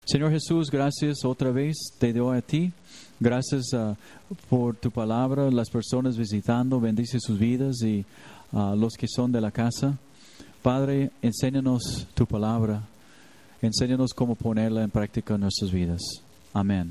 Señor Jesús, gracias otra vez te doy a ti. Gracias por tu palabra, las personas visitando, bendice sus vidas y los que son de la casa. Padre, enséñanos tu palabra, enséñanos cómo ponerla en práctica en nuestras vidas. Amén.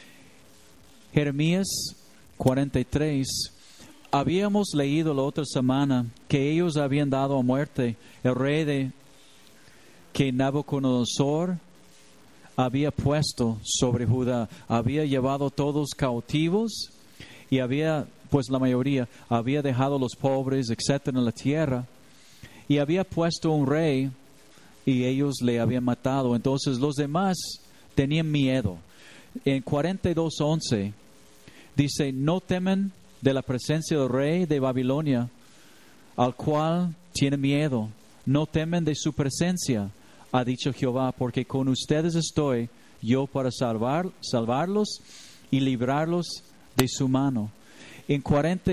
Jeremías 43. Habíamos leído la otra semana que ellos habían dado a muerte el rey que Nabucodonosor había puesto sobre Judá. Había llevado todos cautivos y la mayoría, había dejado los pobres, etcétera, en la tierra. Y había puesto un rey y ellos le habían matado. Entonces los demás tenían miedo. En 42:11 dice, no temen de la presencia del rey de Babilonia, al cual tiene miedo. No temen de su presencia, ha dicho Jehová, porque con ustedes estoy yo para salvarlos y librarlos de su mano. En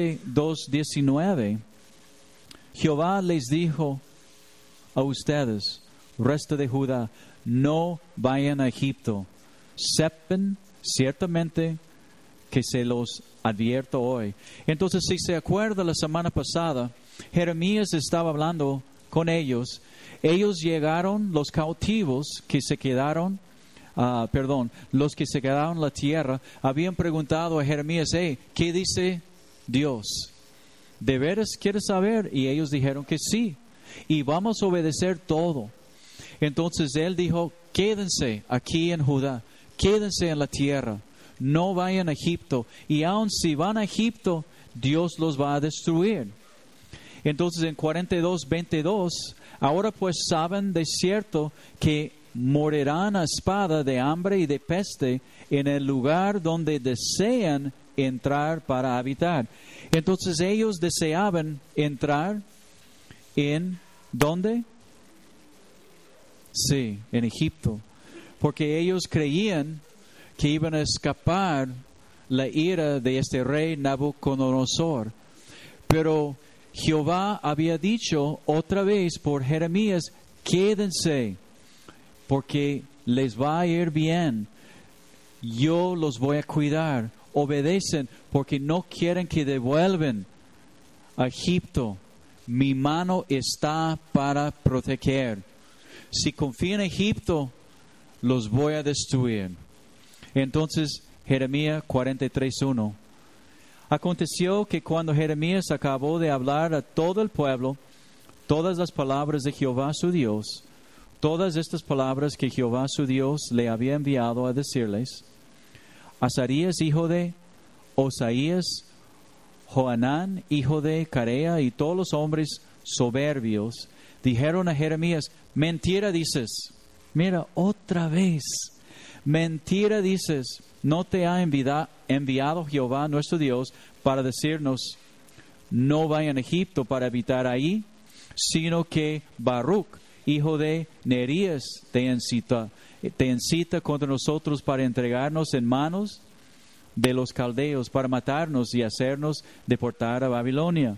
42:19, Jehová les dijo a ustedes, resto de Judá, no vayan a Egipto. Sepan ciertamente que se los advierto hoy. Entonces, si se acuerda, la semana pasada, Jeremías estaba hablando con ellos. Ellos llegaron, los cautivos que se quedaron, los que se quedaron en la tierra, habían preguntado a Jeremías, ¿qué dice Dios? ¿De veras quieres saber? Y ellos dijeron que sí, y vamos a obedecer todo. Entonces él dijo, quédense aquí en Judá, quédense en la tierra, no vayan a Egipto, y aun si van a Egipto, Dios los va a destruir. Entonces en 42:22, ahora pues saben de cierto que morirán a espada, de hambre y de peste en el lugar donde desean entrar para habitar. Entonces ellos deseaban entrar en ¿dónde? Sí, en Egipto, porque ellos creían que iban a escapar la ira de este rey Nabucodonosor. Pero Jehová había dicho otra vez por Jeremías, quédense, porque les va a ir bien. Yo los voy a cuidar. Obedecen, porque no quieren que devuelvan a Egipto. Mi mano está para proteger. Si confían en Egipto, los voy a destruir. Entonces, Jeremías 43:1. Aconteció que cuando Jeremías acabó de hablar a todo el pueblo, todas las palabras de Jehová su Dios, todas estas palabras que Jehová su Dios le había enviado a decirles, Azarías, hijo de Osaías, Johanán, hijo de Carea, y todos los hombres soberbios, dijeron a Jeremías, mentira dices. Mira, otra vez, mentira dices. No te ha enviado Jehová nuestro Dios para decirnos, no vayan a Egipto para habitar ahí, sino que Baruch, hijo de Nerías, te incita contra nosotros para entregarnos en manos de los caldeos, para matarnos y hacernos deportar a Babilonia.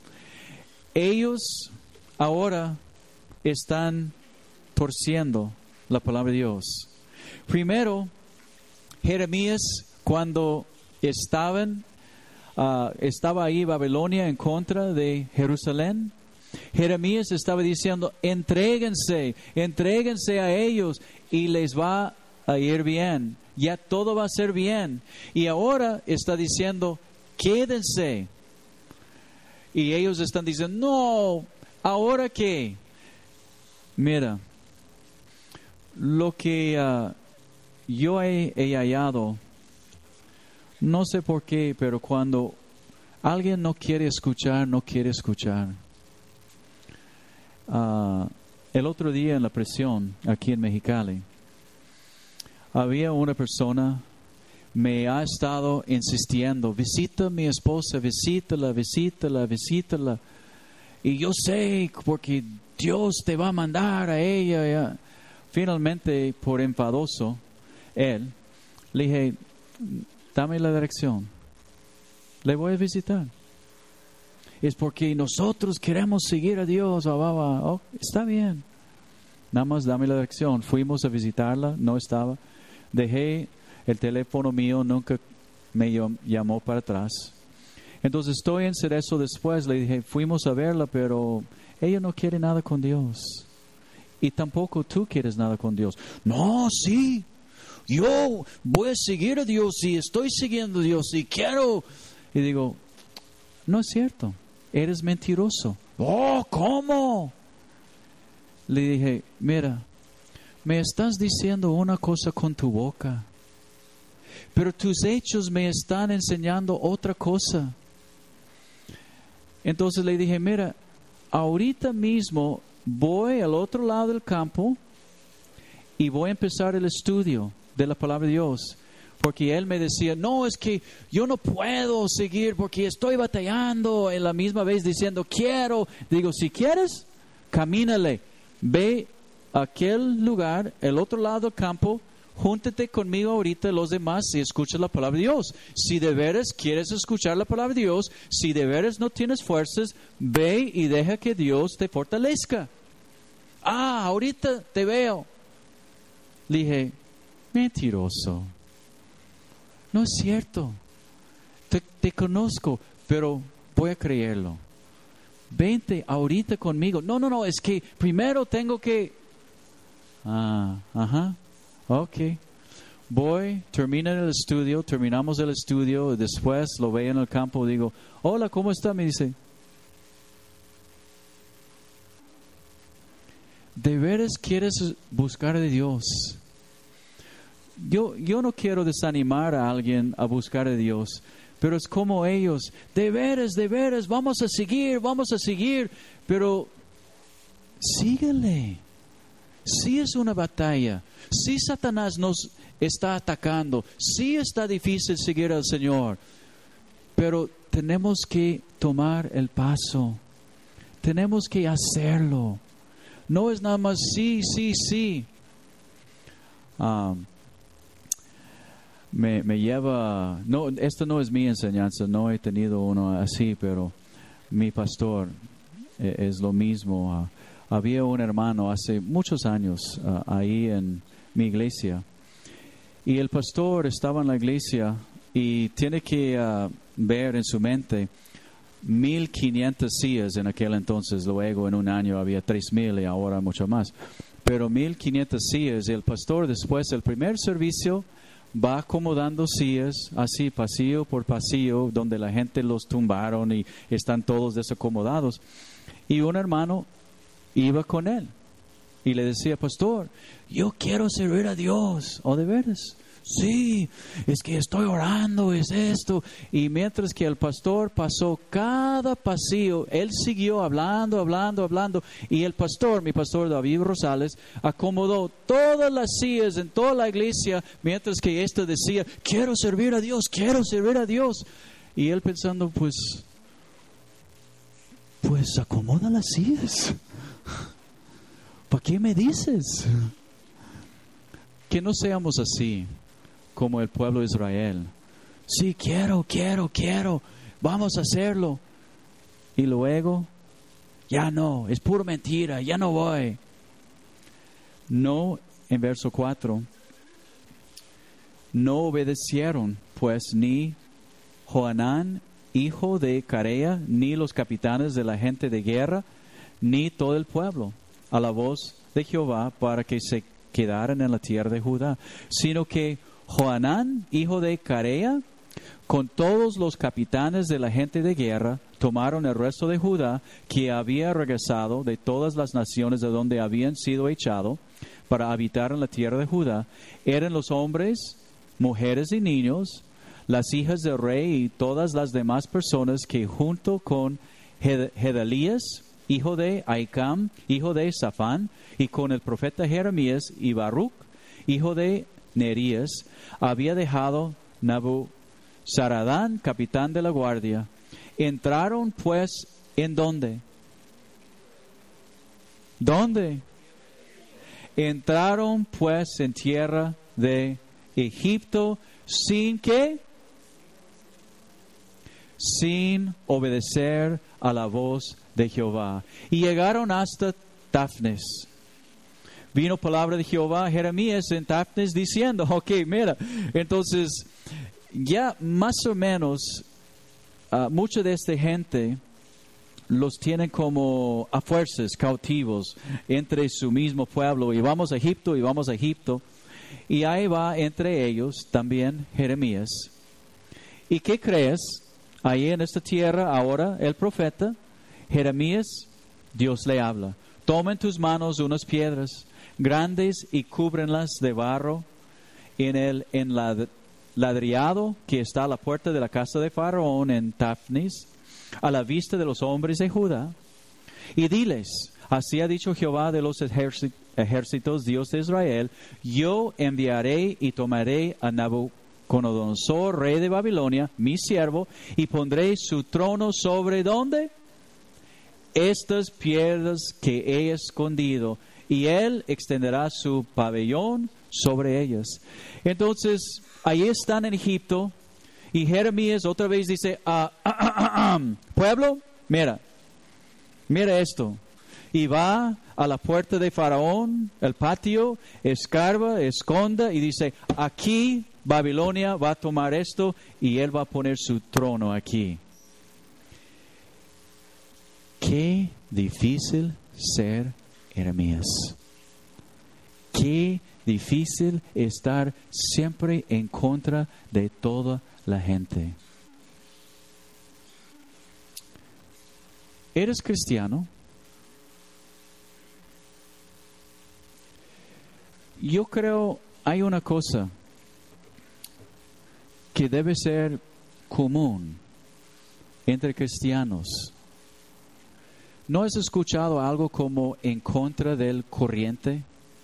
Ellos ahora están torciendo la palabra de Dios. Primero, Jeremías, cuando estaba ahí Babilonia en contra de Jerusalén, Jeremías estaba diciendo, entréguense a ellos y les va a ir bien. Ya todo va a ser bien. Y ahora está diciendo, quédense. Y ellos están diciendo, no, ¿ahora qué? Mira, lo que yo he hallado, no sé por qué, pero cuando alguien no quiere escuchar, no quiere escuchar. El otro día en la prisión, aquí en Mexicali, había una persona, me ha estado insistiendo, visita a mi esposa, visítala. Y yo sé, porque Dios te va a mandar a ella. Finalmente, por enfadoso, él, le dije, dame la dirección, le voy a visitar. Es porque nosotros queremos seguir a Dios. Oh, está bien, nada más dame la dirección. Fuimos a visitarla, no estaba. dejé el teléfono mío, nunca me llamó para atrás. Entonces estoy en Cerezo después, le dije, fuimos a verla, pero ella no quiere nada con Dios. Y tampoco tú quieres nada con Dios. No, sí, yo voy a seguir a Dios y estoy siguiendo a Dios y quiero. Y digo, no es cierto, eres mentiroso. Oh, ¿cómo? Le dije, mira, me estás diciendo una cosa con tu boca, pero tus hechos me están enseñando otra cosa. Entonces le dije, mira, ahorita mismo voy al otro lado del campo y voy a empezar el estudio de la palabra de Dios. Porque él me decía, no, es que yo no puedo seguir porque estoy batallando. En la misma vez diciendo, quiero. Digo, si quieres, camínale. Ve a aquel lugar, el otro lado del campo, júntate conmigo ahorita los demás y escucha la palabra de Dios. Si de veras quieres escuchar la palabra de Dios, si de veras no tienes fuerzas, ve y deja que Dios te fortalezca. Ah, ahorita te veo. Le dije, mentiroso. No es cierto. Te conozco, pero voy a creerlo. Vente ahorita conmigo. No, es que primero tengo que... Ok. Voy, terminamos el estudio, después lo veo en el campo, digo, hola, ¿cómo está? Me dice, ¿de veras quieres buscar de Dios? Yo no quiero desanimar a alguien a buscar de Dios, pero es como ellos, de veras, vamos a seguir, pero síguele. Sí es una batalla, sí Satanás nos está atacando, sí está difícil seguir al Señor, pero tenemos que tomar el paso, tenemos que hacerlo. No es nada más sí. Me lleva, no, esto no es mi enseñanza, no he tenido uno así, pero mi pastor es lo mismo. Había un hermano hace muchos años ahí en mi iglesia, y el pastor estaba en la iglesia y tiene que ver en su mente 1,500 sillas en aquel entonces. Luego en un año había 3,000 y ahora mucho más, pero 1,500 sillas. Y el pastor, después del primer servicio, va acomodando sillas así pasillo por pasillo, donde la gente los tumbaron y están todos desacomodados. Y un hermano iba con él y le decía, pastor, yo quiero servir a Dios. ¿O de veras? Sí, es que estoy orando, es esto. Y mientras que el pastor pasó cada pasillo, él siguió hablando. Y el pastor, mi pastor David Rosales, acomodó todas las sillas en toda la iglesia, mientras que éste decía, quiero servir a Dios. Y él pensando, pues acomoda las sillas. ¿Para qué me dices? Que no seamos así como el pueblo de Israel. Sí, quiero, vamos a hacerlo. Y luego, ya no, es pura mentira, ya no voy. No, en verso 4, no obedecieron pues ni Johanán, hijo de Carea, ni los capitanes de la gente de guerra, ni todo el pueblo, a la voz de Jehová para que se quedaran en la tierra de Judá, sino que Johanán, hijo de Carea, con todos los capitanes de la gente de guerra, tomaron el resto de Judá, que había regresado de todas las naciones de donde habían sido echados, para habitar en la tierra de Judá. Eran los hombres, mujeres y niños, las hijas del rey y todas las demás personas que junto con Gedalías, hijo de Ahicam, hijo de Safán, y con el profeta Jeremías y Baruch, hijo de Nerías, había dejado Nabuzaradán, capitán de la guardia. Entraron pues, ¿en dónde? ¿Dónde? Entraron pues en tierra de Egipto, ¿sin qué? Sin obedecer a la voz de Jehová. Y llegaron hasta Tafnes. vino palabra de Jehová a Jeremías en Tafnes diciendo, ok, mira, entonces ya más o menos mucha de esta gente los tienen como a fuerzas cautivos entre su mismo pueblo, y vamos a Egipto, y ahí va entre ellos también Jeremías. ¿Y qué crees? Ahí en esta tierra ahora el profeta Jeremías, Dios le habla: toma en tus manos unas piedras grandes y cúbrenlas de barro en el ladriado que está a la puerta de la casa de Faraón en Tafnis, a la vista de los hombres de Judá, y diles: así ha dicho Jehová de los ejércitos, Dios de Israel, yo enviaré y tomaré a Nabucodonosor, rey de Babilonia, mi siervo, y pondré su trono sobre ¿dónde? Estas piedras que he escondido, y él extenderá su pabellón sobre ellas. Entonces, ahí están en Egipto, y Jeremías otra vez dice, pueblo, mira esto. Y va a la puerta de Faraón, el patio, escarba, esconda, y dice, aquí Babilonia va a tomar esto, y él va a poner su trono aquí. Qué difícil ser Jeremías. Qué difícil estar siempre en contra de toda la gente. ¿Eres cristiano? Yo creo hay una cosa que debe ser común entre cristianos. ¿No has escuchado algo como en contra del corriente?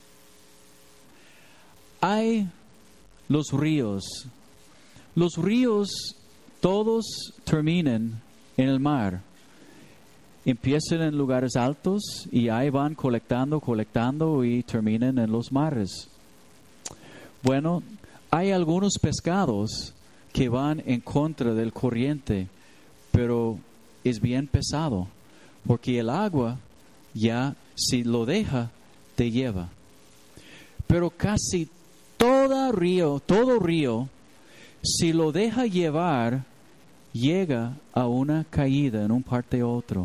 Hay los ríos. Los ríos todos terminan en el mar. Empiezan en lugares altos y ahí van colectando y terminan en los mares. Bueno, hay algunos pescados que van en contra del corriente, pero es bien pesado, porque el agua ya, si lo deja, te lleva. Pero casi todo río, si lo deja llevar, llega a una caída en un parte u otro.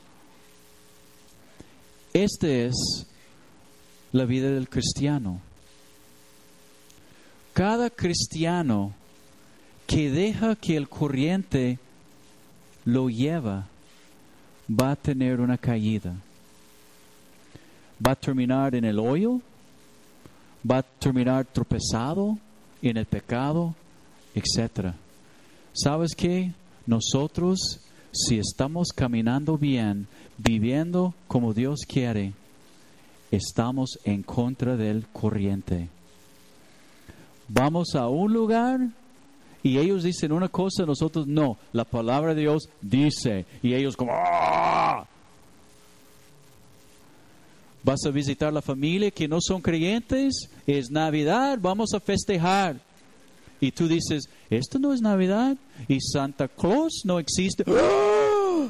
Esta es la vida del cristiano. Cada cristiano que deja que el corriente lo lleva, va a tener una caída. Va a terminar en el hoyo, va a terminar tropezado en el pecado, etc. ¿Sabes qué? Nosotros, si estamos caminando bien, viviendo como Dios quiere, estamos en contra del corriente. Vamos a un lugar y ellos dicen una cosa, nosotros no. La palabra de Dios dice, y ellos como ¡ah! Vas a visitar la familia que no son creyentes, es Navidad, vamos a festejar. Y tú dices, esto no es Navidad, y Santa Claus no existe. ¡Ah!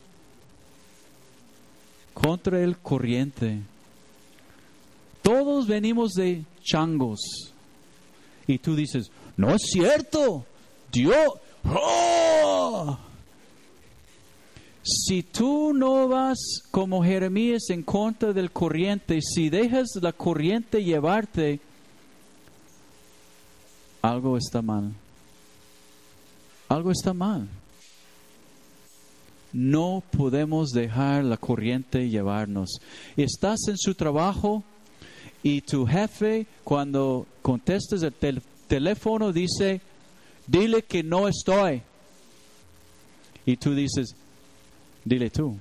Contra el corriente. Todos venimos de changos. Y tú dices, no es cierto, Dios. ¡Oh! Si tú no vas como Jeremías en contra del corriente, si dejas la corriente llevarte, algo está mal. Algo está mal. No podemos dejar la corriente llevarnos. Estás en su trabajo y tu jefe, cuando contestas el teléfono, dice, dile que no estoy. Y tú dices, dile tú.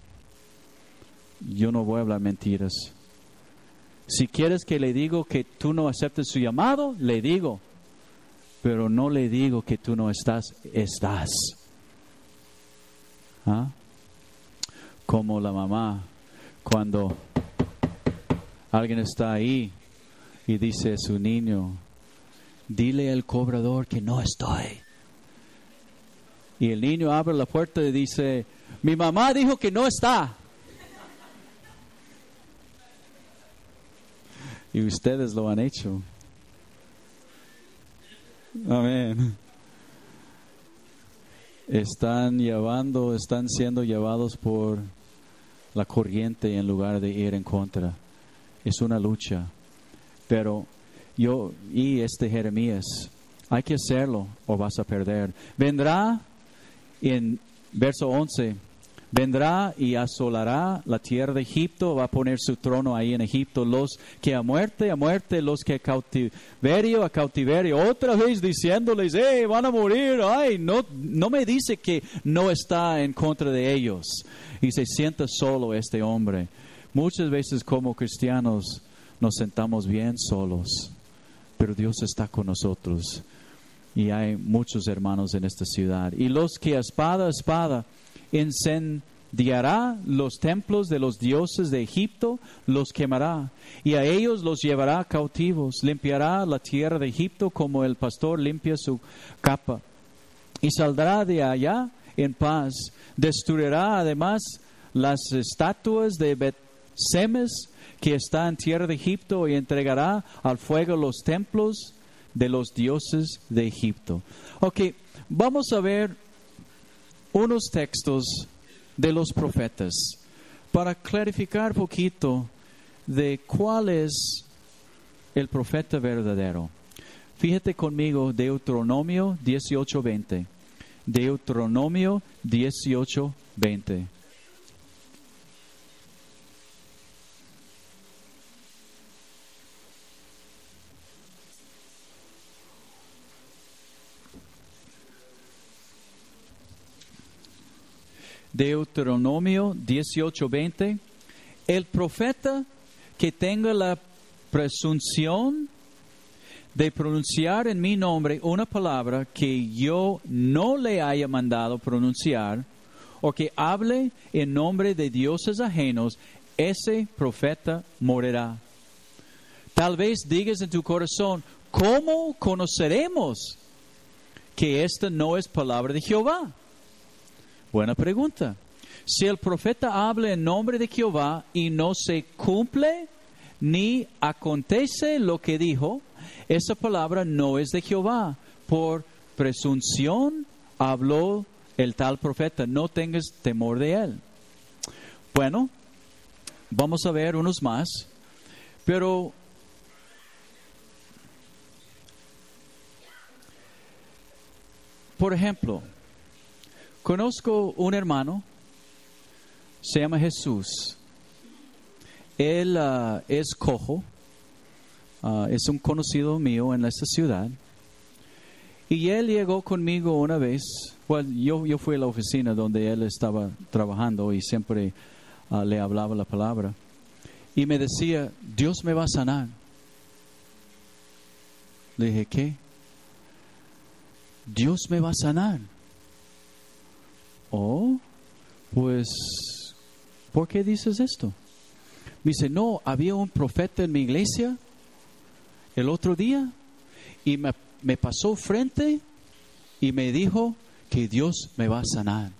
Yo no voy a hablar mentiras. Si quieres que le digo que tú no aceptes su llamado, le digo. Pero no le digo que tú no estás. ¿Ah? Como la mamá, cuando alguien está ahí y dice a su niño, dile al cobrador que no estoy. Y el niño abre la puerta y dice, mi mamá dijo que no está. Y ustedes lo han hecho. Amén. Están siendo llevados por la corriente en lugar de ir en contra. Es una lucha. Pero Jeremías, hay que hacerlo o vas a perder. Vendrá, en verso 11, vendrá y asolará la tierra de Egipto, va a poner su trono ahí en Egipto, los que a muerte, los que a cautiverio, otra vez diciéndoles, van a morir, no me dice que no está en contra de ellos. Y se sienta solo este hombre. Muchas veces como cristianos nos sentamos bien solos, pero Dios está con nosotros. Y hay muchos hermanos en esta ciudad. Y los que a espada incendiará los templos de los dioses de Egipto, los quemará, y a ellos los llevará cautivos. Limpiará la tierra de Egipto como el pastor limpia su capa, y saldrá de allá en paz. Destruirá además las estatuas de Bet-Semes que está en tierra de Egipto, y entregará al fuego los templos de los dioses de Egipto. Ok, vamos a ver unos textos de los profetas para clarificar un poquito de cuál es el profeta verdadero. Fíjate conmigo, Deuteronomio 18:20. Deuteronomio 18:20. Deuteronomio 18:20. El profeta que tenga la presunción de pronunciar en mi nombre una palabra que yo no le haya mandado pronunciar, o que hable en nombre de dioses ajenos, ese profeta morirá. Tal vez digas en tu corazón, ¿cómo conoceremos que esta no es palabra de Jehová? Buena pregunta. Si el profeta habla en nombre de Jehová y no se cumple ni acontece lo que dijo, esa palabra no es de Jehová. Por presunción habló el tal profeta. No tengas temor de él. Bueno, vamos a ver unos más. Pero por ejemplo, conozco un hermano, se llama Jesús. Él es cojo, es un conocido mío en esta ciudad. Y él llegó conmigo una vez. Bueno, yo fui a la oficina donde él estaba trabajando y siempre le hablaba la palabra. Y me decía, Dios me va a sanar. Le dije, ¿qué? Dios me va a sanar. Oh, pues, ¿por qué dices esto? Me dice, no, había un profeta en mi iglesia el otro día y me pasó frente y me dijo que Dios me va a sanar.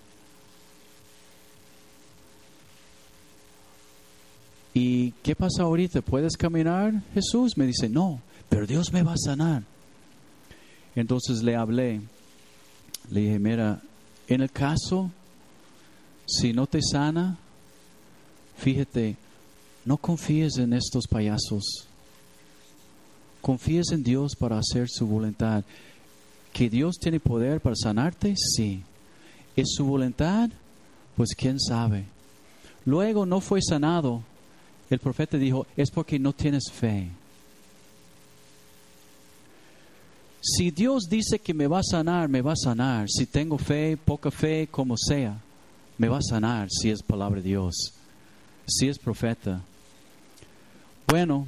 ¿Y qué pasa ahorita? ¿Puedes caminar, Jesús? Me dice, no, pero Dios me va a sanar. Entonces le hablé. Le dije, mira, en el caso, si no te sana, fíjate, no confíes en estos payasos. Confíes en Dios para hacer su voluntad. ¿Que Dios tiene poder para sanarte? Sí. ¿Es su voluntad? Pues quién sabe. Luego no fue sanado. El profeta dijo, es porque no tienes fe. Si Dios dice que me va a sanar, me va a sanar. Si tengo fe, poca fe, como sea, me va a sanar si es palabra de Dios, si es profeta. Bueno,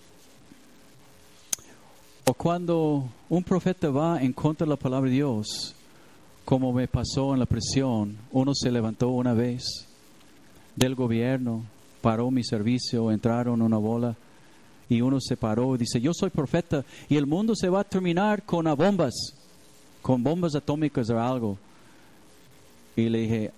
o cuando un profeta va en contra de la palabra de Dios, como me pasó en la prisión, uno se levantó una vez del gobierno, paró mi servicio, entraron una bola y uno se paró y dice, yo soy profeta y el mundo se va a terminar con bombas atómicas o algo. Y le dije,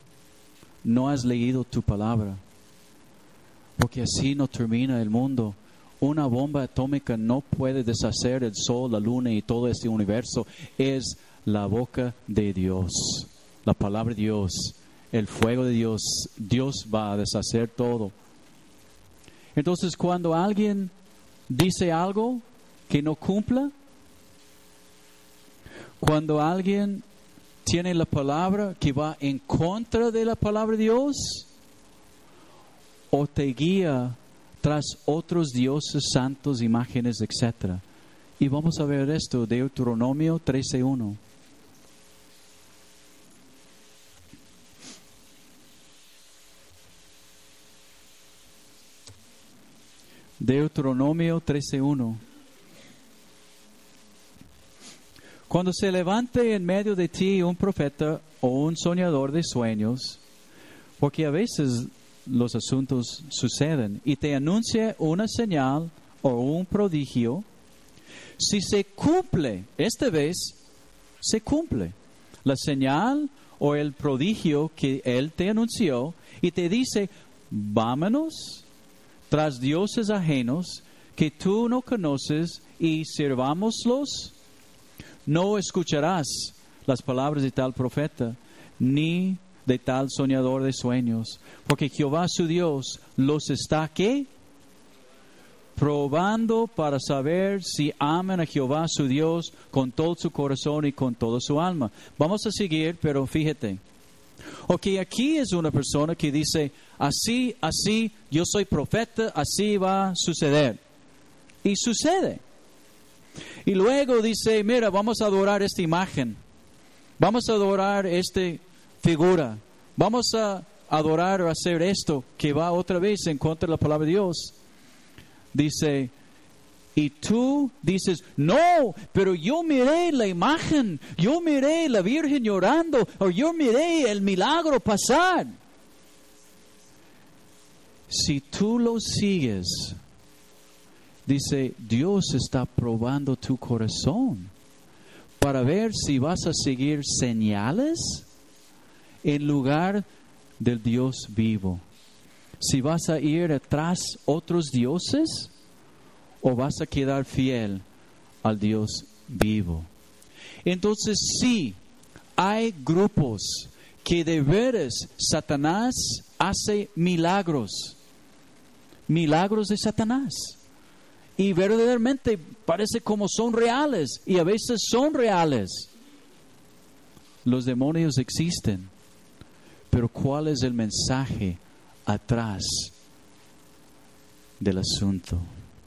no has leído tu palabra, porque así no termina el mundo. una bomba atómica no puede deshacer el sol, la luna y todo este universo. Es la boca de Dios, la palabra de Dios, el fuego de Dios. Dios va a deshacer todo. Entonces, cuando alguien dice algo que no cumpla, cuando alguien tiene la palabra que va en contra de la palabra de Dios, o te guía tras otros dioses santos, imágenes, etc. Y vamos a ver esto, Deuteronomio 13:1. Deuteronomio 13:1. Cuando se levante en medio de ti un profeta o un soñador de sueños, porque a veces los asuntos suceden, y te anuncie una señal o un prodigio, si se cumple, esta vez se cumple la señal o el prodigio que él te anunció, y te dice, vámonos tras dioses ajenos que tú no conoces y sirvámoslos, no escucharás las palabras de tal profeta, ni de tal soñador de sueños, porque Jehová su Dios los está, ¿qué? Probando para saber si aman a Jehová su Dios con todo su corazón y con toda su alma. Vamos a seguir, pero fíjate. Ok, aquí es una persona que dice, así, yo soy profeta, así va a suceder. Y sucede. Y luego dice, mira, vamos a adorar esta imagen. Vamos a adorar esta figura. Vamos a adorar o hacer esto que va otra vez en contra de la palabra de Dios. Dice, y tú dices, no, pero yo miré la imagen, yo miré la Virgen llorando, o yo miré el milagro pasar. Si tú lo sigues, dice, Dios está probando tu corazón para ver si vas a seguir señales en lugar del Dios vivo. Si vas a ir atrás otros dioses o vas a quedar fiel al Dios vivo. Entonces sí, hay grupos que de veras Satanás hace milagros de Satanás. Y verdaderamente parece como son reales, y a veces son reales. Los demonios existen, pero ¿cuál es el mensaje atrás del asunto?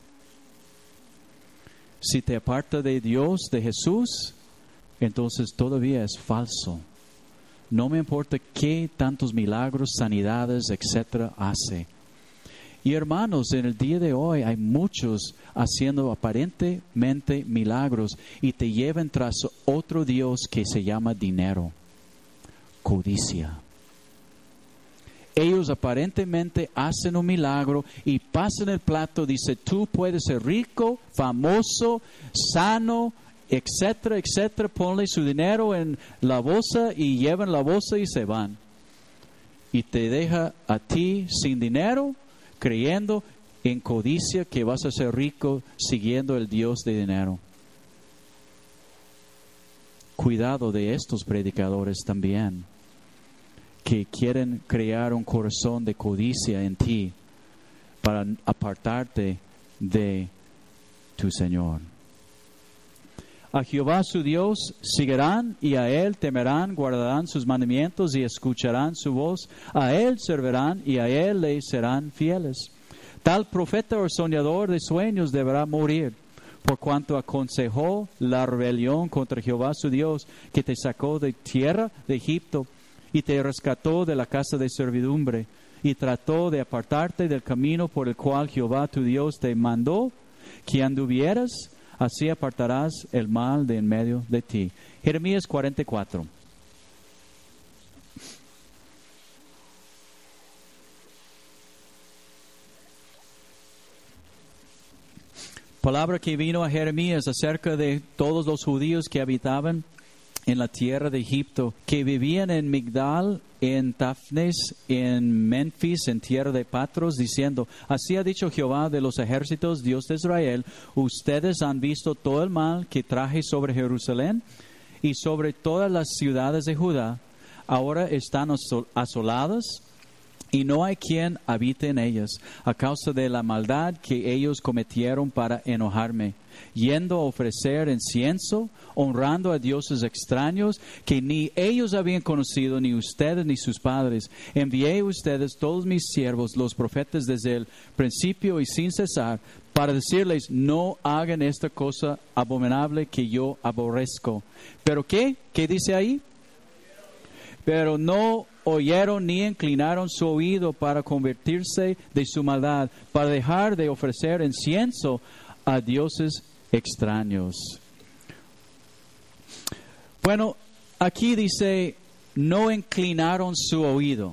Si te aparta de Dios, de Jesús, entonces todavía es falso. No me importa qué tantos milagros, sanidades, etcétera, hace. Y hermanos, en el día de hoy hay muchos haciendo aparentemente milagros y te llevan tras otro Dios que se llama dinero, codicia. Ellos aparentemente hacen un milagro y pasan el plato, dice, tú puedes ser rico, famoso, sano, etcétera, etcétera. Ponle su dinero en la bolsa y llevan la bolsa y se van. Y te deja a ti sin dinero, creyendo en codicia que vas a ser rico siguiendo el Dios de dinero. Cuidado de estos predicadores también, que quieren crear un corazón de codicia en ti para apartarte de tu Señor. A Jehová su Dios seguirán y a Él temerán, guardarán sus mandamientos y escucharán su voz. A Él servirán y a Él le serán fieles. Tal profeta o soñador de sueños deberá morir, por cuanto aconsejó la rebelión contra Jehová su Dios, que te sacó de tierra de Egipto y te rescató de la casa de servidumbre, y trató de apartarte del camino por el cual Jehová tu Dios te mandó que anduvieras. Así apartarás el mal de en medio de ti. Jeremías 44. Palabra que vino a Jeremías acerca de todos los judíos que habitaban en la tierra de Egipto, que vivían en Migdal, en Tafnes, en Memphis, en tierra de Patros, diciendo: así ha dicho Jehová de los ejércitos, Dios de Israel, ustedes han visto todo el mal que traje sobre Jerusalén y sobre todas las ciudades de Judá. Ahora están asoladas y no hay quien habite en ellas, a causa de la maldad que ellos cometieron para enojarme, yendo a ofrecer incienso, honrando a dioses extraños que ni ellos habían conocido, ni ustedes ni sus padres. Envié a ustedes todos mis siervos, los profetas, desde el principio y sin cesar, para decirles: no hagan esta cosa abominable que yo aborrezco. ¿Pero qué? ¿Qué dice ahí? Pero no oyeron ni inclinaron su oído para convertirse de su maldad, para dejar de ofrecer incienso a dioses extraños. Bueno, aquí dice: no inclinaron su oído.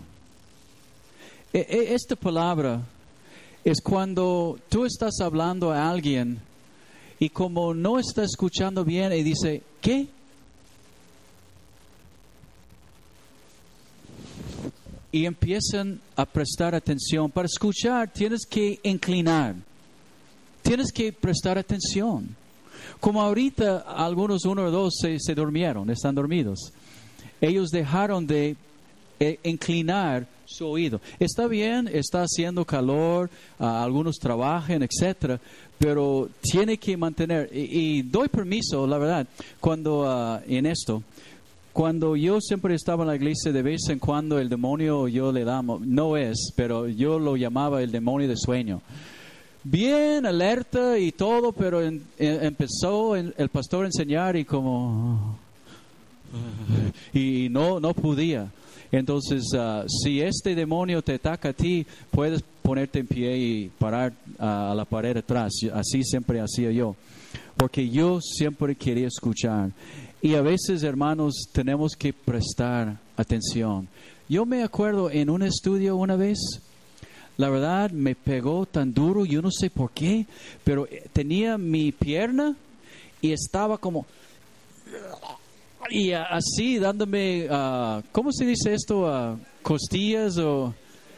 Esta palabra es cuando tú estás hablando a alguien y como no está escuchando bien y dice: ¿qué? Y empiezan a prestar atención. Para escuchar tienes que inclinar, tienes que prestar atención. Como ahorita algunos, uno o dos, se durmieron, están dormidos. Ellos dejaron de inclinar su oído. Está bien, está haciendo calor, algunos trabajan, etcétera, pero tiene que mantener. Y doy permiso, la verdad, cuando en esto. Cuando yo siempre estaba en la iglesia, de vez en cuando el demonio, yo le damos, no es, pero yo lo llamaba el demonio de sueño. Bien alerta y todo, pero empezó el pastor a enseñar y como... y no podía. Entonces, si este demonio te ataca a ti, puedes ponerte en pie y parar a la pared atrás. Así siempre hacía yo, porque yo siempre quería escuchar. Y a veces, hermanos, tenemos que prestar atención. Yo me acuerdo en un estudio una vez, la verdad me pegó tan duro, yo no sé por qué, pero tenía mi pierna y estaba como... y así dándome, ¿cómo se dice esto? Costillas o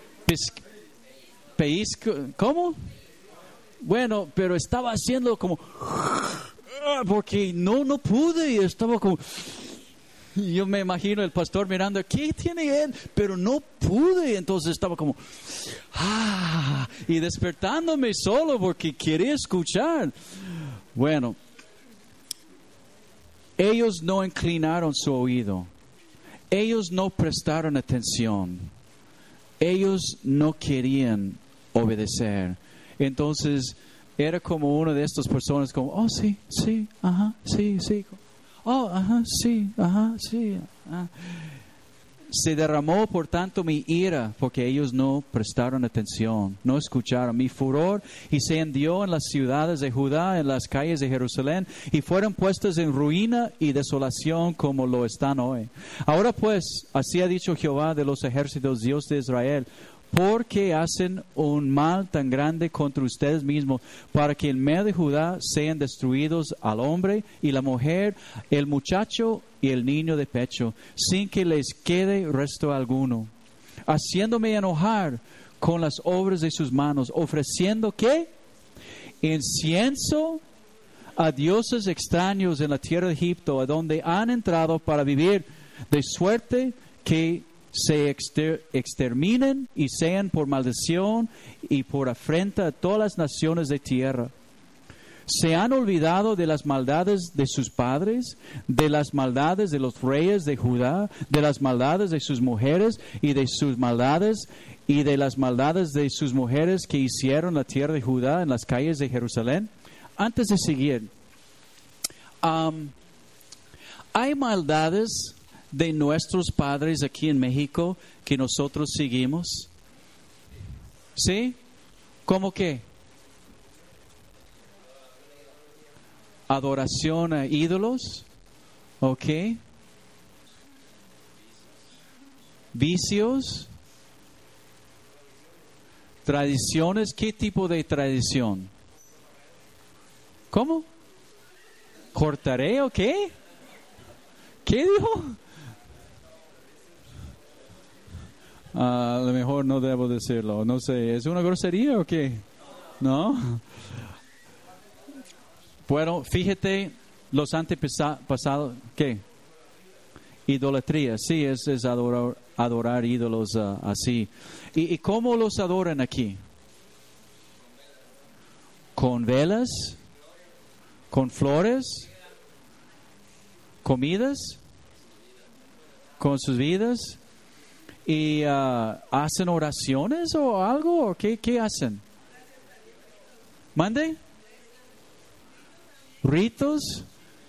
pellizco, ¿cómo? Bueno, pero estaba haciendo como... porque no pude y estaba como... yo me imagino el pastor mirando, ¿qué tiene él? Pero no pude, entonces estaba como... y despertándome solo porque quería escuchar. Bueno, ellos no inclinaron su oído. Ellos no prestaron atención. Ellos no querían obedecer. Entonces... era como una de estas personas como, oh, sí, ajá, sí. Oh, ajá, sí. Se derramó, por tanto, mi ira, porque ellos no prestaron atención, no escucharon mi furor, y se hendió en las ciudades de Judá, en las calles de Jerusalén, y fueron puestas en ruina y desolación como lo están hoy. Ahora pues, así ha dicho Jehová de los ejércitos, Dios de Israel: porque hacen un mal tan grande contra ustedes mismos, para que en medio de Judá sean destruidos al hombre y la mujer, el muchacho y el niño de pecho, sin que les quede resto alguno, haciéndome enojar con las obras de sus manos, ofreciendo ¿qué? Incienso a dioses extraños en la tierra de Egipto, a donde han entrado para vivir, de suerte que se exterminen y sean por maldición y por afrenta a todas las naciones de tierra. Se han olvidado de las maldades de sus padres, de las maldades de los reyes de Judá, de las maldades de sus mujeres y de sus maldades y de las maldades de sus mujeres que hicieron la tierra de Judá en las calles de Jerusalén. Antes de seguir, hay maldades de nuestros padres aquí en México que nosotros seguimos. ¿Sí? ¿Cómo qué? Adoración a ídolos. ¿Ok? Vicios. Tradiciones. ¿Qué tipo de tradición? ¿Cómo? ¿Cortaré o qué? ¿Qué dijo? A lo mejor no debo decirlo, no sé, ¿es una grosería o qué? ¿No? Bueno, fíjate, los antepasados, ¿qué? Idolatría, sí, es adorar ídolos así. ¿Y cómo los adoran aquí? ¿Con velas? ¿Con flores? ¿Comidas? ¿Con sus vidas? ¿Y hacen oraciones o algo? ¿O qué hacen? ¿Mande? ¿Ritos?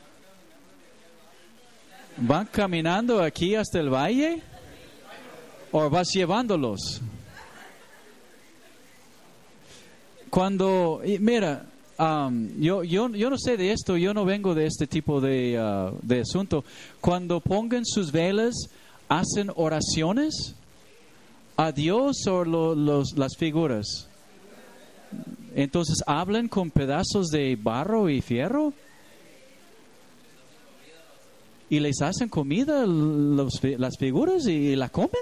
¿Van caminando aquí hasta el valle? ¿O vas llevándolos? Cuando, mira, yo no sé de esto, yo no vengo de este tipo de asunto. Cuando pongan sus velas, ¿hacen oraciones a Dios o las figuras? Entonces, ¿hablan con pedazos de barro y fierro? ¿Y les hacen comida las figuras y la comen?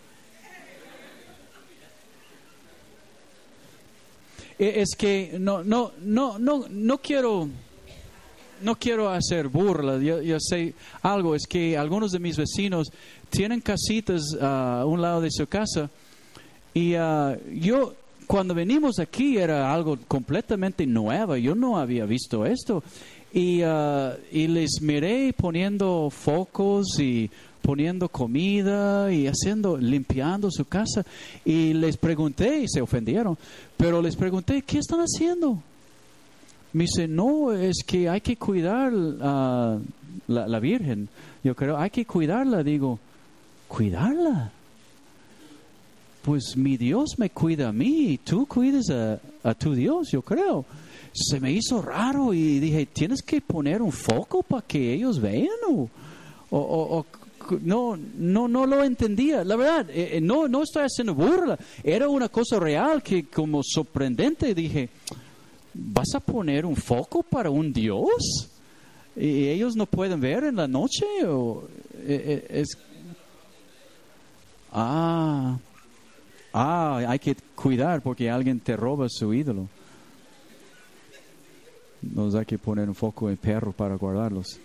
Es que no quiero hacer burla. Yo sé algo, es que algunos de mis vecinos tienen casitas a un lado de su casa y yo cuando venimos aquí era algo completamente nuevo. Yo no había visto esto y les miré poniendo focos y poniendo comida y limpiando su casa, y les pregunté, y se ofendieron, pero les pregunté, ¿qué están haciendo? Me dice, no, es que hay que cuidar la Virgen. Yo creo, hay que cuidarla. Digo, ¿cuidarla? Pues mi Dios me cuida a mí y tú cuides a tu Dios, yo creo. Se me hizo raro y dije, ¿tienes que poner un foco para que ellos vean? No lo entendía. La verdad, no estoy haciendo burla. Era una cosa real que como sorprendente dije, ¿vas a poner un foco para un Dios? ¿Y ellos no pueden ver en la noche? Hay que cuidar porque alguien te roba su ídolo. Nos hay que poner un foco en perro para guardarlos.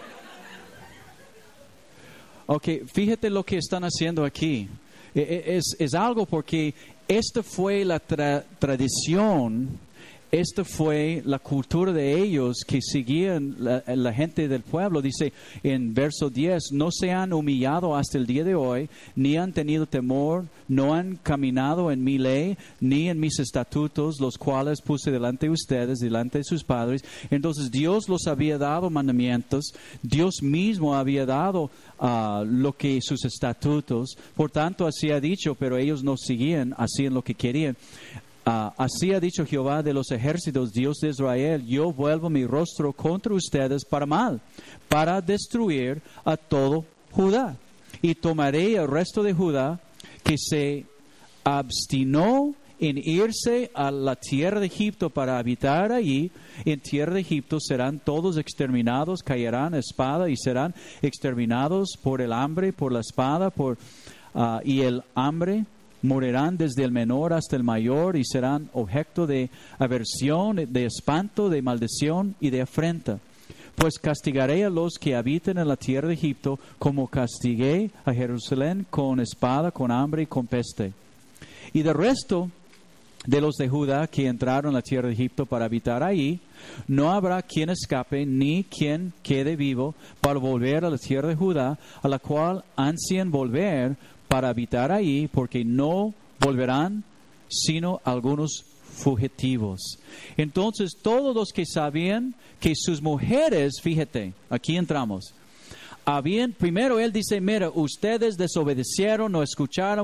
Ok, fíjate lo que están haciendo aquí. Es algo porque esta fue la tradición, esta fue la cultura de ellos que seguían la gente del pueblo. Dice en verso 10, no se han humillado hasta el día de hoy, ni han tenido temor, no han caminado en mi ley, ni en mis estatutos, los cuales puse delante de ustedes, delante de sus padres. Entonces Dios los había dado mandamientos, Dios mismo había dado lo que sus estatutos, por tanto así ha dicho, pero ellos no seguían, hacían lo que querían. Así ha dicho Jehová de los ejércitos, Dios de Israel, yo vuelvo mi rostro contra ustedes para mal, para destruir a todo Judá. Y tomaré el resto de Judá, que se abstinó en irse a la tierra de Egipto para habitar allí. En tierra de Egipto serán todos exterminados, caerán a espada y serán exterminados por el hambre, por la espada, y el hambre. Morirán desde el menor hasta el mayor y serán objeto de aversión, de espanto, de maldición y de afrenta. Pues castigaré a los que habitan en la tierra de Egipto como castigué a Jerusalén con espada, con hambre y con peste. Y del resto de los de Judá que entraron a la tierra de Egipto para habitar ahí, no habrá quien escape ni quien quede vivo para volver a la tierra de Judá, a la cual ansían volver para habitar ahí, porque no volverán sino algunos fugitivos. Entonces todos los que sabían que sus mujeres, fíjate, aquí entramos, primero él dice, mira, ustedes desobedecieron, no escucharon,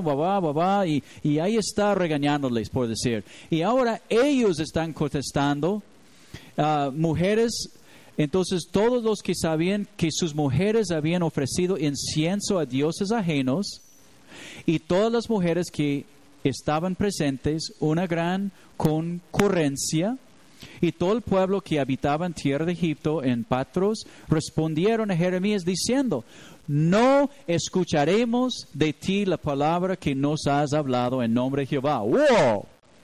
y ahí está regañándoles, por decir. Y ahora ellos están contestando, mujeres. Entonces todos los que sabían que sus mujeres habían ofrecido incienso a dioses ajenos, y todas las mujeres que estaban presentes, una gran concurrencia, Y todo el pueblo que habitaba en tierra de Egipto, en Patros, respondieron a Jeremías diciendo: no escucharemos de ti la palabra que nos has hablado en nombre de Jehová. ¡Wow!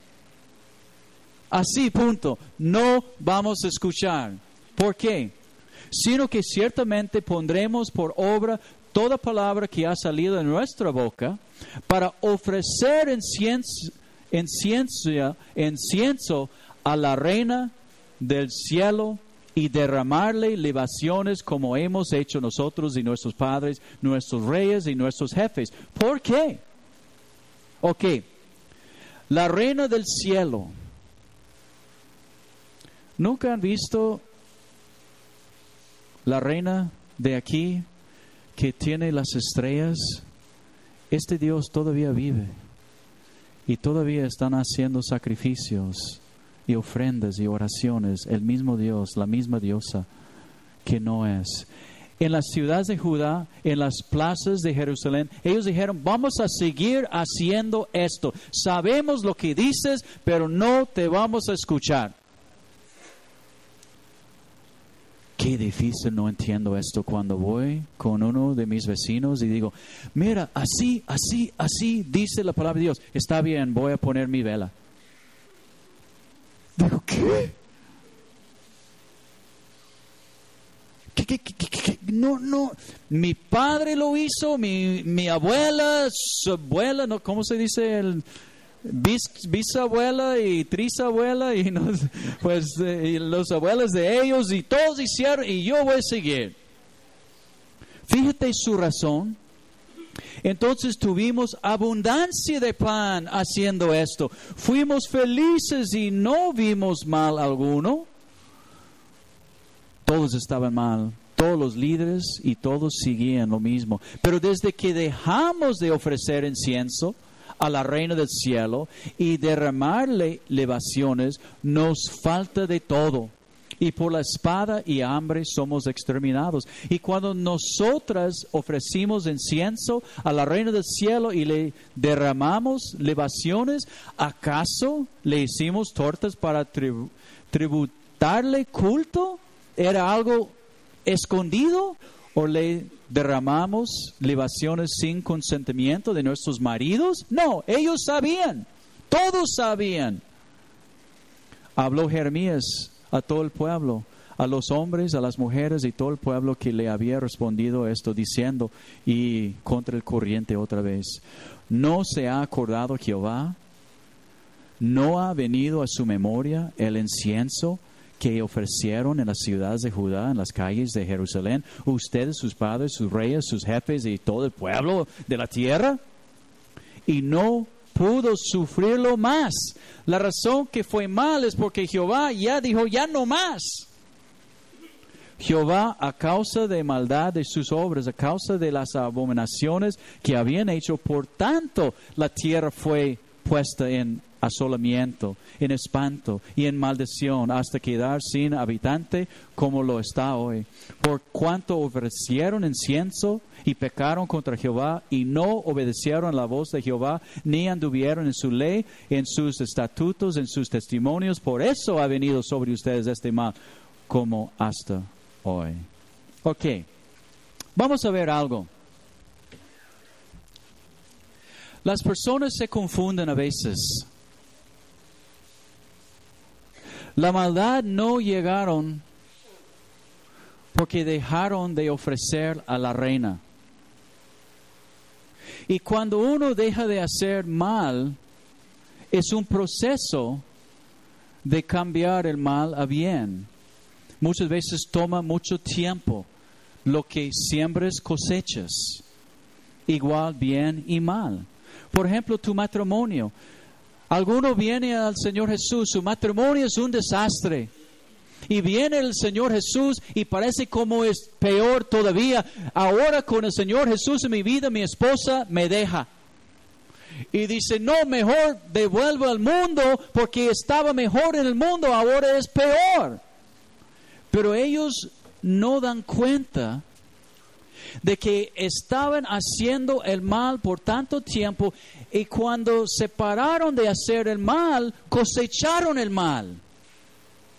Así, punto. No vamos a escuchar. ¿Por qué? Sino que ciertamente pondremos por obra toda palabra que ha salido de nuestra boca para ofrecer incienso a la reina del cielo y derramarle libaciones como hemos hecho nosotros y nuestros padres, nuestros reyes y nuestros jefes. ¿Por qué? Ok, la reina del cielo. ¿Nunca han visto la reina de aquí que tiene las estrellas? Este Dios todavía vive y todavía están haciendo sacrificios y ofrendas y oraciones, el mismo Dios, la misma diosa que no es. En las ciudades de Judá, en las plazas de Jerusalén, ellos dijeron: vamos a seguir haciendo esto. Sabemos lo que dices, pero no te vamos a escuchar. Qué difícil, no entiendo esto cuando voy con uno de mis vecinos y digo: mira, así dice la palabra de Dios. Está bien, voy a poner mi vela. Digo, ¿qué? ¿Qué? No. Mi padre lo hizo, mi abuela, su abuela, ¿no? ¿Cómo se dice? Bisabuela y trisabuela y y los abuelos de ellos y todos hicieron y yo voy a seguir. Fíjate su razón. Entonces tuvimos abundancia de pan haciendo esto. Fuimos felices y no vimos mal alguno. Todos estaban mal, todos los líderes y todos seguían lo mismo. Pero desde que dejamos de ofrecer incienso a la reina del cielo y derramarle libaciones, nos falta de todo. Y por la espada y hambre somos exterminados. Y cuando nosotras ofrecimos incienso a la reina del cielo y le derramamos libaciones, ¿acaso le hicimos tortas para tributarle culto? ¿Era algo escondido? ¿O le derramamos libaciones sin consentimiento de nuestros maridos? No, ellos sabían, todos sabían. Habló Jeremías a todo el pueblo, a los hombres, a las mujeres y todo el pueblo que le había respondido esto, diciendo, y contra el corriente otra vez: ¿no se ha acordado Jehová? ¿No ha venido a su memoria el incienso que ofrecieron en las ciudades de Judá, en las calles de Jerusalén, ustedes, sus padres, sus reyes, sus jefes y todo el pueblo de la tierra? Y no pudo sufrirlo más. La razón que fue mal es porque Jehová ya dijo: ya no más. Jehová, a causa de maldad de sus obras, a causa de las abominaciones que habían hecho, por tanto la tierra fue puesta en asolamiento, en espanto y en maldición, hasta quedar sin habitante como lo está hoy. Por cuanto ofrecieron incienso y pecaron contra Jehová y no obedecieron la voz de Jehová, ni anduvieron en su ley, en sus estatutos, en sus testimonios, por eso ha venido sobre ustedes este mal, como hasta hoy. Ok, vamos a ver algo. Las personas se confunden a veces. La maldad no llegaron porque dejaron de ofrecer a la reina. Y cuando uno deja de hacer mal, es un proceso de cambiar el mal a bien. Muchas veces toma mucho tiempo. Lo que siembres cosechas, igual bien y mal. Por ejemplo, tu matrimonio. Alguno viene al Señor Jesús, su matrimonio es un desastre. Y viene el Señor Jesús y parece como es peor todavía. Ahora con el Señor Jesús en mi vida, mi esposa me deja. Y dice: no, mejor devuelvo al mundo porque estaba mejor en el mundo, ahora es peor. Pero ellos no dan cuenta de que estaban haciendo el mal por tanto tiempo y cuando se pararon de hacer el mal, cosecharon el mal.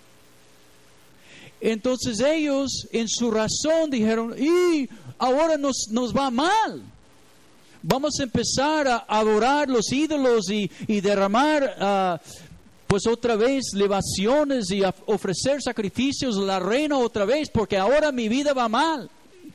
Entonces ellos en su razón dijeron, y ahora nos va mal. Vamos a empezar a adorar los ídolos y derramar pues otra vez libaciones y ofrecer sacrificios a la reina otra vez, porque ahora mi vida va mal.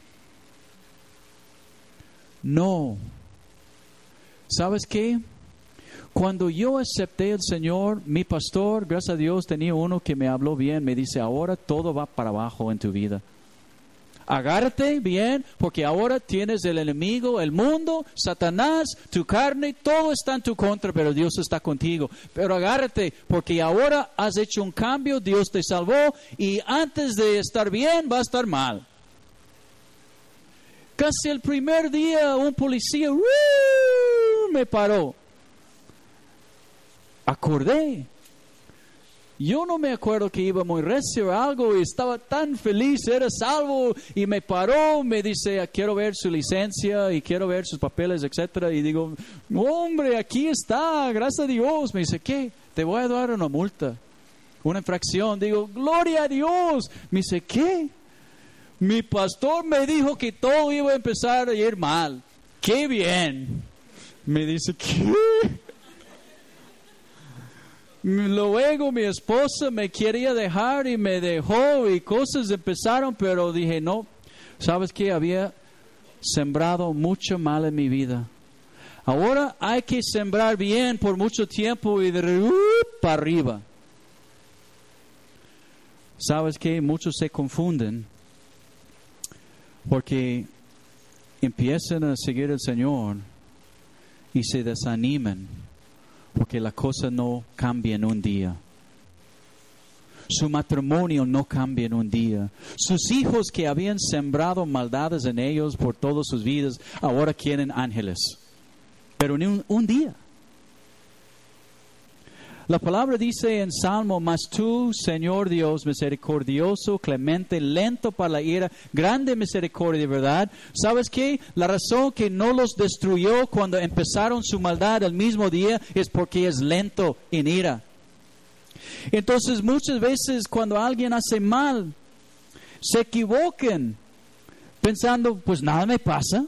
No. ¿Sabes qué? Cuando yo acepté al Señor, mi pastor, gracias a Dios, tenía uno que me habló bien, me dice, ahora todo va para abajo en tu vida. Agárrate bien, porque ahora tienes el enemigo, el mundo, Satanás, tu carne, todo está en tu contra, pero Dios está contigo. Pero agárrate, porque ahora has hecho un cambio, Dios te salvó, y antes de estar bien, va a estar mal. Casi el primer día, un policía me paró. Acordé. Yo no me acuerdo que iba muy recio o algo y estaba tan feliz, era salvo y me paró, me dice, quiero ver su licencia y quiero ver sus papeles, etcétera. Y digo, hombre, aquí está, gracias a Dios. Me dice, ¿qué? Te voy a dar una multa, una infracción. Digo, gloria a Dios. Me dice, ¿qué? Mi pastor me dijo que todo iba a empezar a ir mal. ¡Qué bien! Me dice, ¿qué? Luego mi esposa me quería dejar y me dejó y cosas empezaron, pero dije, no, ¿sabes qué? Había sembrado mucho mal en mi vida. Ahora hay que sembrar bien por mucho tiempo y para arriba. ¿Sabes qué? Muchos se confunden porque empiezan a seguir al Señor y se desaniman. Porque la cosa no cambia en un día. Su matrimonio no cambia en un día. Sus hijos que habían sembrado maldades en ellos por todas sus vidas, ahora quieren ángeles. Pero en un día. La palabra dice en Salmo, mas tú, Señor Dios, misericordioso, clemente, lento para la ira, grande misericordia, ¿verdad? ¿Sabes qué? La razón que no los destruyó cuando empezaron su maldad el mismo día es porque es lento en ira. Entonces muchas veces cuando alguien hace mal, se equivocan pensando, pues nada me pasa.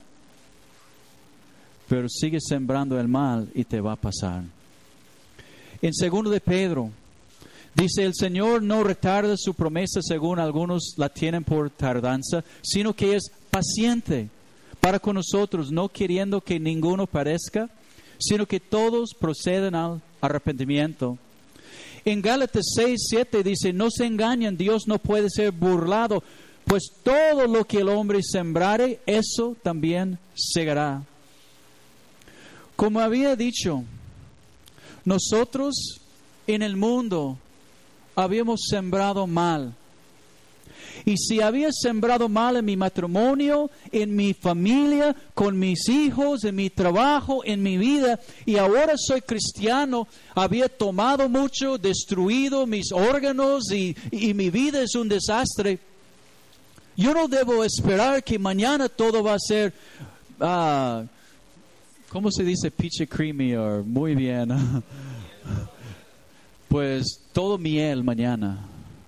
Pero sigue sembrando el mal y te va a pasar. En 2 de Pedro, dice, el Señor no retarda su promesa según algunos la tienen por tardanza, sino que es paciente para con nosotros, no queriendo que ninguno perezca, sino que todos procedan al arrepentimiento. En Gálatas 6:7 dice, no se engañen, Dios no puede ser burlado, pues todo lo que el hombre sembrare, eso también segará. Como había dicho, nosotros en el mundo habíamos sembrado mal. Y si había sembrado mal en mi matrimonio, en mi familia, con mis hijos, en mi trabajo, en mi vida, y ahora soy cristiano, había tomado mucho, destruido mis órganos y mi vida es un desastre. Yo no debo esperar que mañana todo va a ser, ¿cómo se dice? Peachy creamy o muy bien. Pues todo miel mañana.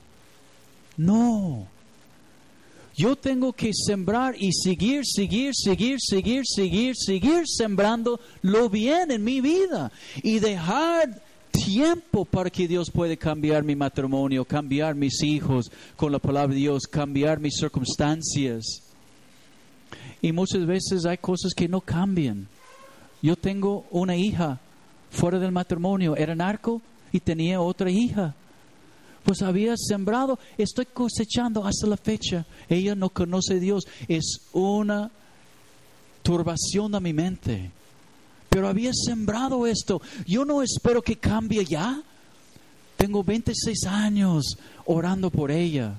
No. Yo tengo que sembrar y seguir sembrando lo bien en mi vida y dejar tiempo para que Dios pueda cambiar mi matrimonio, cambiar mis hijos con la palabra de Dios, cambiar mis circunstancias. Y muchas veces hay cosas que no cambian. Yo tengo una hija fuera del matrimonio, era narco y tenía otra hija. Pues había sembrado, estoy cosechando hasta la fecha. Ella no conoce a Dios. Es una turbación a mi mente. Pero había sembrado esto. Yo no espero que cambie ya. Tengo 26 años orando por ella.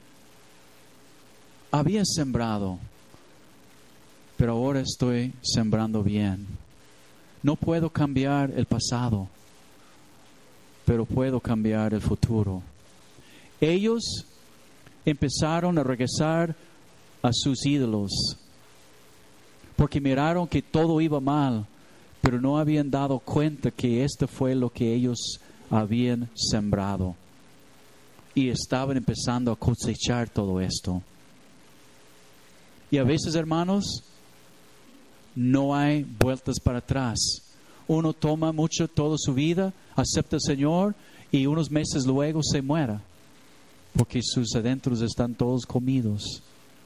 Había sembrado. Pero ahora estoy sembrando bien. No puedo cambiar el pasado, pero puedo cambiar el futuro. Ellos empezaron a regresar a sus ídolos, porque miraron que todo iba mal, pero no habían dado cuenta que esto fue lo que ellos habían sembrado. y estaban empezando a cosechar todo esto. Y a veces, hermanos, no hay vueltas para atrás. Uno toma mucho toda su vida, acepta al Señor y unos meses luego se muera, porque sus adentros están todos comidos.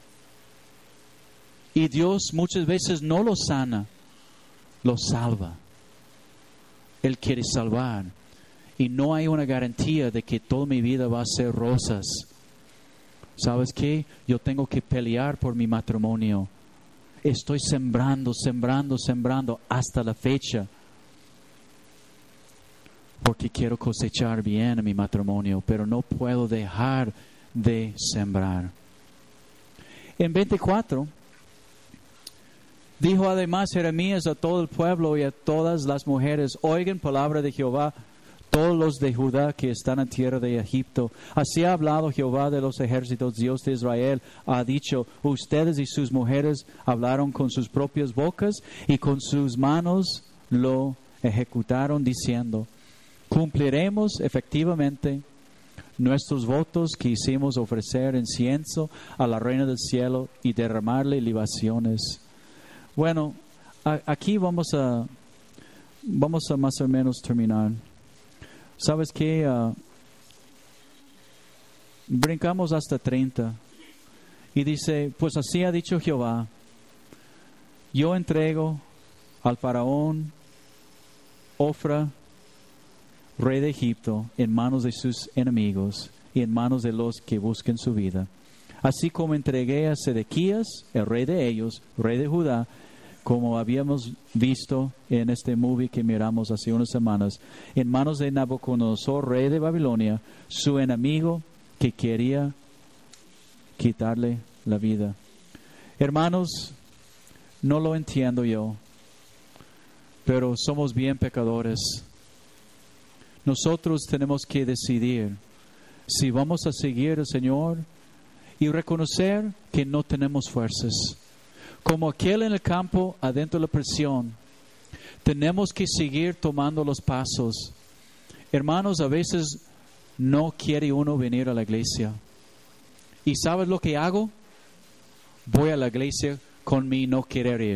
Y Dios muchas veces no lo sana, lo salva. Él quiere salvar. Y no hay una garantía de que toda mi vida va a ser rosas. ¿Sabes qué? Yo tengo que pelear por mi matrimonio. Estoy sembrando hasta la fecha. Porque quiero cosechar bien en mi matrimonio, pero no puedo dejar de sembrar. En 24, dijo además Jeremías a todo el pueblo y a todas las mujeres: oigan palabra de Jehová, todos los de Judá que están en tierra de Egipto. Así ha hablado Jehová de los ejércitos, Dios de Israel. Ha dicho: ustedes y sus mujeres hablaron con sus propias bocas y con sus manos lo ejecutaron, diciendo: cumpliremos efectivamente nuestros votos que hicimos, ofrecer incienso a la reina del cielo y derramarle libaciones. Bueno, aquí vamos a más o menos terminar. ¿Sabes qué? Brincamos hasta 30 y dice: pues así ha dicho Jehová, yo entrego al faraón Ofra, rey de Egipto, en manos de sus enemigos y en manos de los que busquen su vida. Así como entregué a Sedequías, el rey de ellos, rey de Judá, como habíamos visto en este movie que miramos hace unas semanas, en manos de Nabucodonosor, rey de Babilonia, su enemigo que quería quitarle la vida. Hermanos, no lo entiendo yo, pero somos bien pecadores. Nosotros tenemos que decidir si vamos a seguir al Señor y reconocer que no tenemos fuerzas. Como aquel en el campo adentro de la prisión, tenemos que seguir tomando los pasos. Hermanos, a veces no quiere uno venir a la iglesia. ¿Y sabes lo que hago? Voy a la iglesia con mi no querer ir.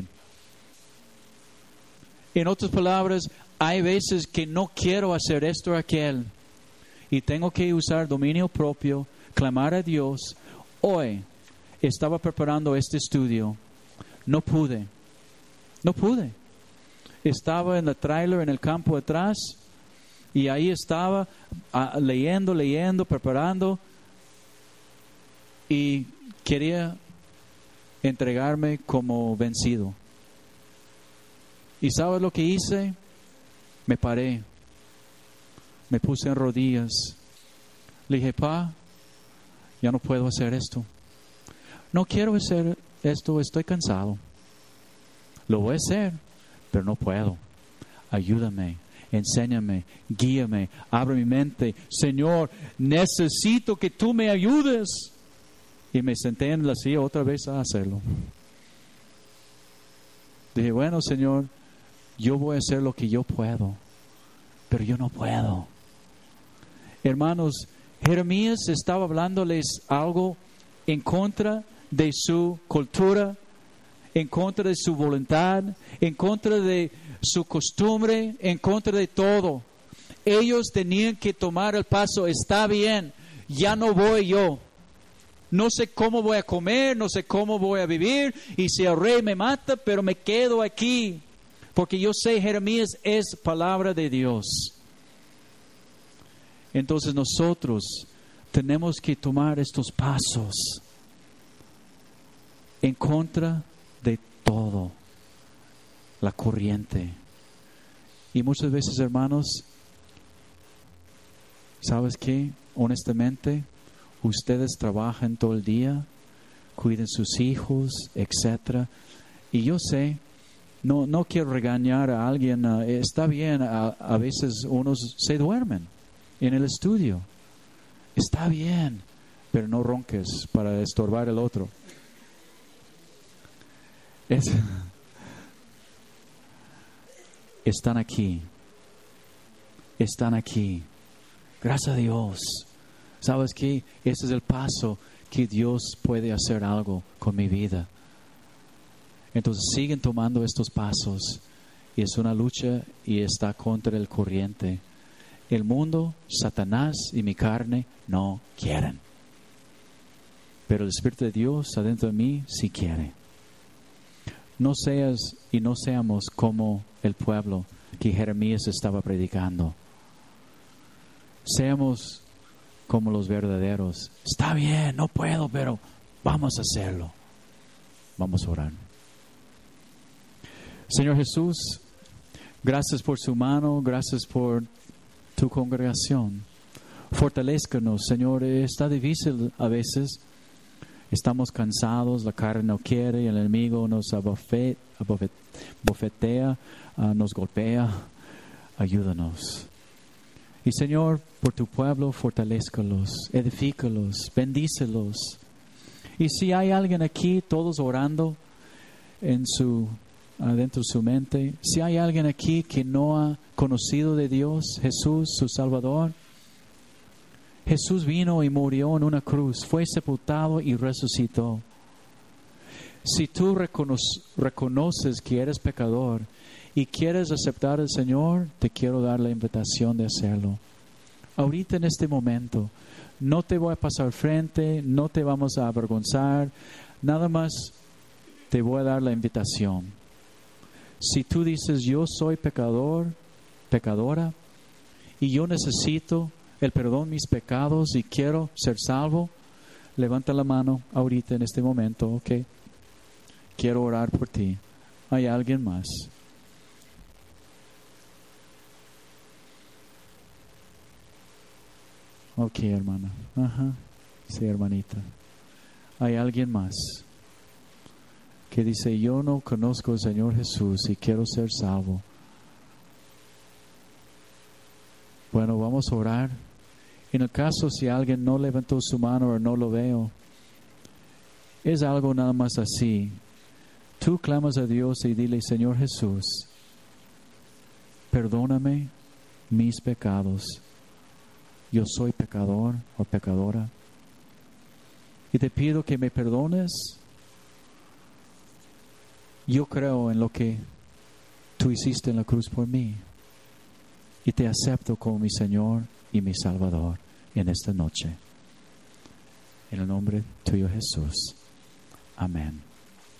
En otras palabras, hay veces que no quiero hacer esto o aquel y tengo que usar dominio propio, clamar a Dios. Hoy estaba preparando este estudio. No pude. Estaba en el tráiler en el campo atrás y ahí estaba leyendo, preparando y quería entregarme como vencido. ¿Y sabes lo que hice? Me paré, me puse en rodillas. Le dije: Pa, ya no puedo hacer esto. No quiero hacer esto, estoy cansado. Lo voy a hacer, pero no puedo. Ayúdame, enséñame, guíame, abre mi mente. Señor, necesito que tú me ayudes. Y me senté en la silla otra vez a hacerlo. Dije: bueno, Señor, yo voy a hacer lo que yo puedo, pero yo no puedo. Hermanos, Jeremías estaba hablándoles algo en contra de su cultura, en contra de su voluntad, en contra de su costumbre, en contra de todo. Ellos tenían que tomar el paso: está bien, ya no voy yo. No sé cómo voy a comer, no sé cómo voy a vivir, y si el rey me mata, pero me quedo aquí. Porque yo sé, Jeremías es palabra de Dios. Entonces nosotros tenemos que tomar estos pasos en contra de todo, la corriente. Y muchas veces, hermanos, ¿sabes qué? Honestamente, ustedes trabajan todo el día, cuiden sus hijos, etc. Y yo sé, no quiero regañar a alguien. Está bien, a veces unos se duermen en el estudio. Está bien, pero no ronques para estorbar el otro. Están aquí. Gracias a Dios. ¿Sabes qué? Ese es el paso que Dios puede hacer algo con mi vida. Entonces siguen tomando estos pasos y es una lucha y está contra el corriente. El mundo, Satanás y mi carne no quieren. Pero el Espíritu de Dios adentro de mí sí quiere. No seas y no seamos como el pueblo que Jeremías estaba predicando. Seamos como los verdaderos. Está bien, no puedo, pero vamos a hacerlo. Vamos a orar. Señor Jesús, gracias por su mano, gracias por tu congregación. Fortalézcanos, Señor. Está difícil a veces. Estamos cansados, la carne no quiere, el enemigo nos bofetea, nos golpea. Ayúdanos. Y Señor, por tu pueblo, fortalézcalos, edifícalos, bendícelos. Y si hay alguien aquí, todos orando dentro de su mente, si hay alguien aquí que no ha conocido de Dios, Jesús, su Salvador, Jesús vino y murió en una cruz, fue sepultado y resucitó. Si tú reconoces que eres pecador y quieres aceptar al Señor, te quiero dar la invitación de hacerlo. Ahorita en este momento, no te voy a pasar frente, no te vamos a avergonzar, nada más te voy a dar la invitación. Si tú dices, yo soy pecador, pecadora, y yo necesito el perdón de mis pecados y quiero ser salvo, levanta la mano ahorita en este momento, ¿ok? Quiero orar por ti. ¿Hay alguien más? Ok, hermana. Ajá. Sí, hermanita. ¿Hay alguien más que dice, yo no conozco al Señor Jesús y quiero ser salvo? Bueno, vamos a orar. En el caso si alguien no levantó su mano o no lo veo, es algo nada más así. Tú clamas a Dios y dile, Señor Jesús, perdóname mis pecados. Yo soy pecador o pecadora. Y te pido que me perdones. Yo creo en lo que tú hiciste en la cruz por mí. Y te acepto como mi Señor y mi Salvador en esta noche. En el nombre tuyo, Jesús. Amén.